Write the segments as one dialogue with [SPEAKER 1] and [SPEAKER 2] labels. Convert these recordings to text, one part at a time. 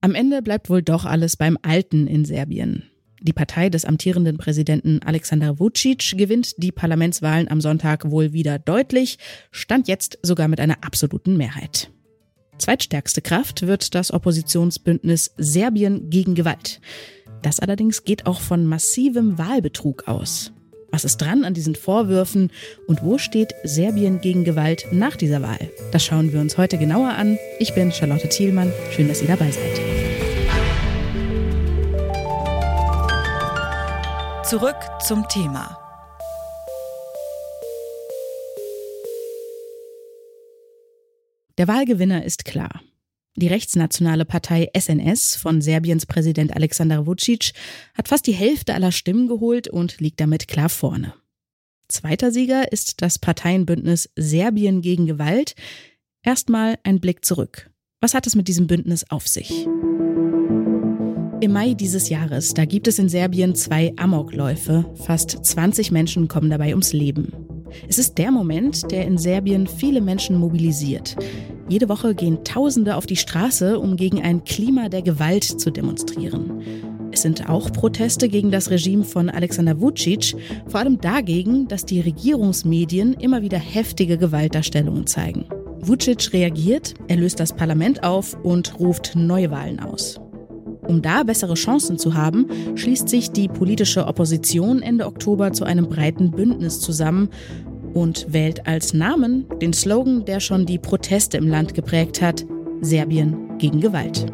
[SPEAKER 1] Am Ende bleibt wohl doch alles beim Alten in Serbien. Die Partei des amtierenden Präsidenten Aleksandar Vučić gewinnt die Parlamentswahlen am Sonntag wohl wieder deutlich, stand jetzt sogar mit einer absoluten Mehrheit. Zweitstärkste Kraft wird das Oppositionsbündnis Serbien gegen Gewalt. Das allerdings geht auch von massivem Wahlbetrug aus. Was ist dran an diesen Vorwürfen und wo steht Serbien gegen Gewalt nach dieser Wahl? Das schauen wir uns heute genauer an. Ich bin Charlotte Thielmann. Schön, dass ihr dabei seid.
[SPEAKER 2] Zurück zum Thema.
[SPEAKER 1] Der Wahlgewinner ist klar. Die rechtsnationale Partei SNS von Serbiens Präsident Aleksandar Vučić hat fast die Hälfte aller Stimmen geholt und liegt damit klar vorne. Zweiter Sieger ist das Parteienbündnis Serbien gegen Gewalt. Erstmal ein Blick zurück. Was hat es mit diesem Bündnis auf sich? Im Mai dieses Jahres, da gibt es in Serbien 2 Amokläufe. Fast 20 Menschen kommen dabei ums Leben. Es ist der Moment, der in Serbien viele Menschen mobilisiert. Jede Woche gehen Tausende auf die Straße, um gegen ein Klima der Gewalt zu demonstrieren. Es sind auch Proteste gegen das Regime von Aleksandar Vučić, vor allem dagegen, dass die Regierungsmedien immer wieder heftige Gewaltdarstellungen zeigen. Vučić reagiert, er löst das Parlament auf und ruft Neuwahlen aus. Um da bessere Chancen zu haben, schließt sich die politische Opposition Ende Oktober zu einem breiten Bündnis zusammen und wählt als Namen den Slogan, der schon die Proteste im Land geprägt hat: Serbien gegen Gewalt.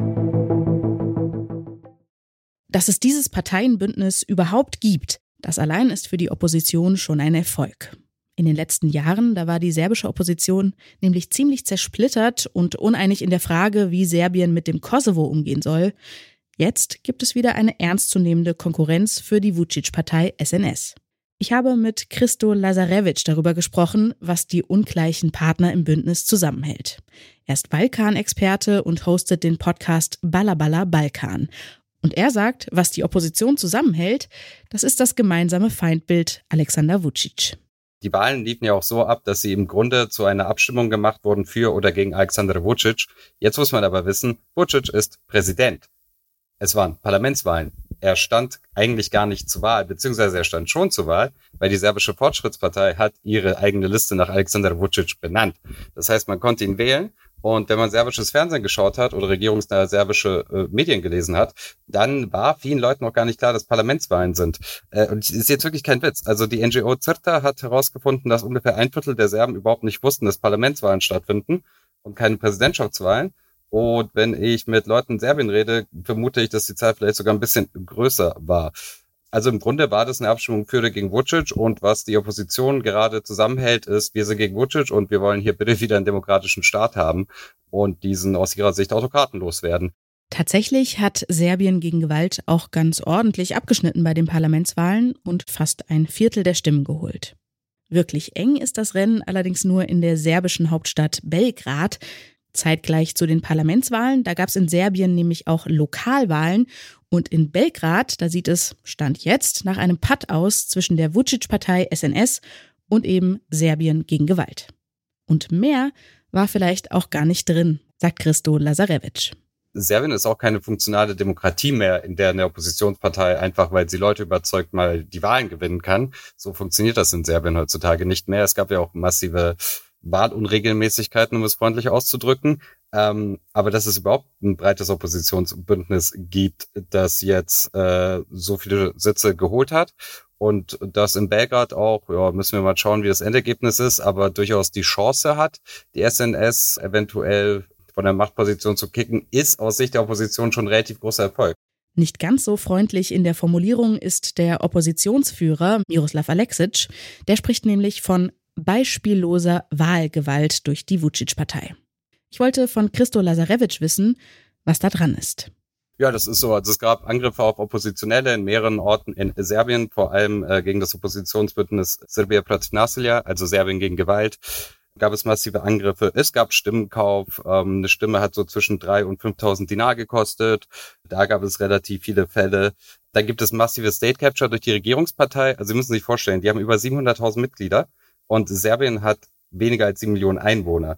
[SPEAKER 1] Dass es dieses Parteienbündnis überhaupt gibt, das allein ist für die Opposition schon ein Erfolg. In den letzten Jahren, da war die serbische Opposition nämlich ziemlich zersplittert und uneinig in der Frage, wie Serbien mit dem Kosovo umgehen soll. Jetzt gibt es wieder eine ernstzunehmende Konkurrenz für die Vučić-Partei SNS. Ich habe mit Christo Lazarevic darüber gesprochen, was die ungleichen Partner im Bündnis zusammenhält. Er ist Balkan-Experte und hostet den Podcast Balla Balkan. Und er sagt, was die Opposition zusammenhält, das ist das gemeinsame Feindbild Aleksandar Vučić.
[SPEAKER 3] Die Wahlen liefen ja auch so ab, dass sie im Grunde zu einer Abstimmung gemacht wurden für oder gegen Aleksandar Vučić. Jetzt muss man aber wissen, Vučić ist Präsident. Es waren Parlamentswahlen. Er stand eigentlich gar nicht zur Wahl, beziehungsweise er stand schon zur Wahl, weil die serbische Fortschrittspartei hat ihre eigene Liste nach Aleksandar Vučić benannt. Das heißt, man konnte ihn wählen und wenn man serbisches Fernsehen geschaut hat oder regierungsnahe serbische Medien gelesen hat, dann war vielen Leuten noch gar nicht klar, dass Parlamentswahlen sind. Und es ist jetzt wirklich kein Witz. Also die NGO CRTA hat herausgefunden, dass ungefähr 1/4 der Serben überhaupt nicht wussten, dass Parlamentswahlen stattfinden und keine Präsidentschaftswahlen. Und wenn ich mit Leuten in Serbien rede, vermute ich, dass die Zahl vielleicht sogar ein bisschen größer war. Also im Grunde war das eine Abstimmung für oder gegen Vučić und was die Opposition gerade zusammenhält, ist, wir sind gegen Vučić und wir wollen hier bitte wieder einen demokratischen Staat haben und diesen aus ihrer Sicht Autokraten loswerden.
[SPEAKER 1] Tatsächlich hat Serbien gegen Gewalt auch ganz ordentlich abgeschnitten bei den Parlamentswahlen und fast 1/4 der Stimmen geholt. Wirklich eng ist das Rennen allerdings nur in der serbischen Hauptstadt Belgrad. Zeitgleich zu den Parlamentswahlen, da gab es in Serbien nämlich auch Lokalwahlen und in Belgrad, da sieht es, Stand jetzt, nach einem Patt aus zwischen der Vučić-Partei SNS und eben Serbien gegen Gewalt. Und mehr war vielleicht auch gar nicht drin, sagt Christo Lazarevic.
[SPEAKER 3] Serbien ist auch keine funktionale Demokratie mehr, in der eine Oppositionspartei einfach, weil sie Leute überzeugt, mal die Wahlen gewinnen kann. So funktioniert das in Serbien heutzutage nicht mehr. Es gab ja auch massive Wahlunregelmäßigkeiten, um es freundlich auszudrücken. Aber dass es überhaupt ein breites Oppositionsbündnis gibt, das jetzt so viele Sitze geholt hat und das in Belgrad auch, ja, müssen wir mal schauen, wie das Endergebnis ist, aber durchaus die Chance hat, die SNS eventuell von der Machtposition zu kicken, ist aus Sicht der Opposition schon ein relativ großer Erfolg.
[SPEAKER 1] Nicht ganz so freundlich in der Formulierung ist der Oppositionsführer Miroslav Aleksić. Der spricht nämlich von beispielloser Wahlgewalt durch die Vučić-Partei. Ich wollte von Christo Lazarevic wissen, was da dran ist.
[SPEAKER 3] Ja, das ist so. Also es gab Angriffe auf Oppositionelle in mehreren Orten in Serbien, vor allem gegen das Oppositionsbündnis Srbija protiv nasilja, also Serbien gegen Gewalt. Gab es massive Angriffe. Es gab Stimmenkauf. Eine Stimme hat so zwischen 3.000 und 5.000 Dinar gekostet. Da gab es relativ viele Fälle. Dann gibt es massive State Capture durch die Regierungspartei. Also Sie müssen sich vorstellen, die haben über 700.000 Mitglieder und Serbien hat weniger als 7 Millionen Einwohner.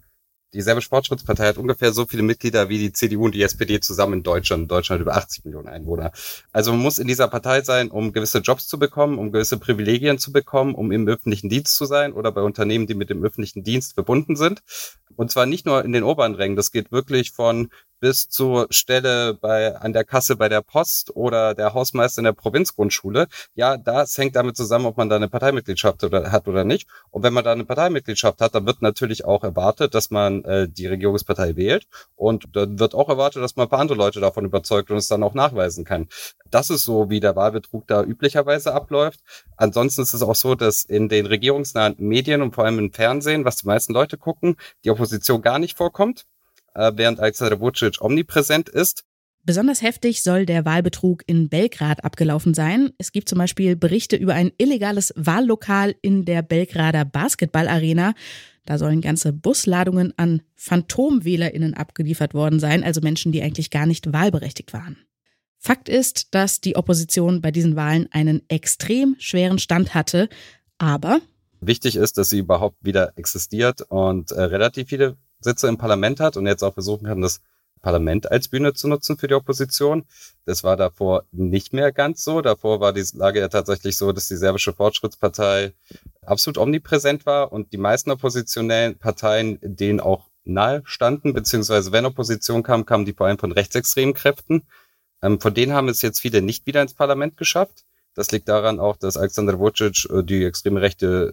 [SPEAKER 3] Die Serbische Fortschrittspartei hat ungefähr so viele Mitglieder wie die CDU und die SPD zusammen in Deutschland. In Deutschland über 80 Millionen Einwohner. Also man muss in dieser Partei sein, um gewisse Jobs zu bekommen, um gewisse Privilegien zu bekommen, um im öffentlichen Dienst zu sein oder bei Unternehmen, die mit dem öffentlichen Dienst verbunden sind. Und zwar nicht nur in den oberen Rängen. Das geht wirklich von bis zur Stelle an der Kasse bei der Post oder der Hausmeister in der Provinzgrundschule. Ja, das hängt damit zusammen, ob man da eine Parteimitgliedschaft hat oder nicht. Und wenn man da eine Parteimitgliedschaft hat, dann wird natürlich auch erwartet, dass man die Regierungspartei wählt. Und dann wird auch erwartet, dass man ein paar andere Leute davon überzeugt und es dann auch nachweisen kann. Das ist so, wie der Wahlbetrug da üblicherweise abläuft. Ansonsten ist es auch so, dass in den regierungsnahen Medien und vor allem im Fernsehen, was die meisten Leute gucken, die Opposition gar nicht vorkommt, während Aleksandar Vučić omnipräsent ist.
[SPEAKER 1] Besonders heftig soll der Wahlbetrug in Belgrad abgelaufen sein. Es gibt zum Beispiel Berichte über ein illegales Wahllokal in der Belgrader Basketballarena. Da sollen ganze Busladungen an PhantomwählerInnen abgeliefert worden sein, also Menschen, die eigentlich gar nicht wahlberechtigt waren. Fakt ist, dass die Opposition bei diesen Wahlen einen extrem schweren Stand hatte, aber
[SPEAKER 3] wichtig ist, dass sie überhaupt wieder existiert und relativ viele Sitze im Parlament hat und jetzt auch versuchen kann, das Parlament als Bühne zu nutzen für die Opposition. Das war davor nicht mehr ganz so. Davor war die Lage ja tatsächlich so, dass die Serbische Fortschrittspartei absolut omnipräsent war und die meisten oppositionellen Parteien denen auch nahe standen, beziehungsweise wenn Opposition kam, kamen die vor allem von rechtsextremen Kräften. Von denen haben es jetzt viele nicht wieder ins Parlament geschafft. Das liegt daran auch, dass Aleksandar Vučić die extreme Rechte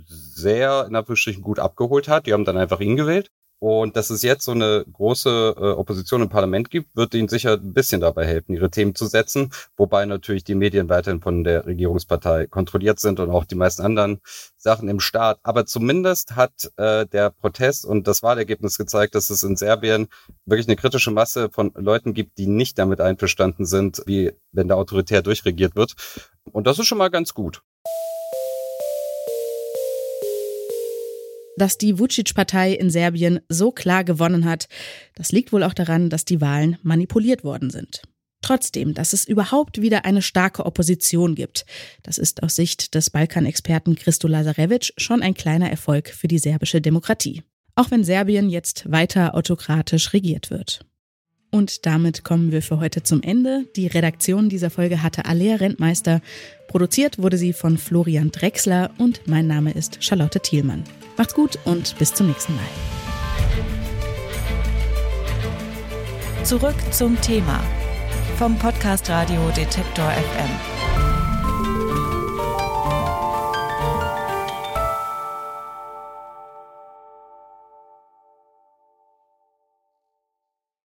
[SPEAKER 3] sehr in Anführungsstrichen gut abgeholt hat. Die haben dann einfach ihn gewählt. Und dass es jetzt so eine große Opposition im Parlament gibt, wird ihnen sicher ein bisschen dabei helfen, ihre Themen zu setzen. Wobei natürlich die Medien weiterhin von der Regierungspartei kontrolliert sind und auch die meisten anderen Sachen im Staat. Aber zumindest hat der Protest und das Wahlergebnis gezeigt, dass es in Serbien wirklich eine kritische Masse von Leuten gibt, die nicht damit einverstanden sind, wie wenn da autoritär durchregiert wird. Und das ist schon mal ganz gut.
[SPEAKER 1] Dass die Vučić-Partei in Serbien so klar gewonnen hat, das liegt wohl auch daran, dass die Wahlen manipuliert worden sind. Trotzdem, dass es überhaupt wieder eine starke Opposition gibt, das ist aus Sicht des Balkanexperten Christo Lazarevic schon ein kleiner Erfolg für die serbische Demokratie. Auch wenn Serbien jetzt weiter autokratisch regiert wird. Und damit kommen wir für heute zum Ende. Die Redaktion dieser Folge hatte Alea Rentmeister. Produziert wurde sie von Florian Drechsler und mein Name ist Charlotte Thielmann. Macht's gut und bis zum nächsten Mal.
[SPEAKER 2] Zurück zum Thema vom Podcast Radio Detektor FM.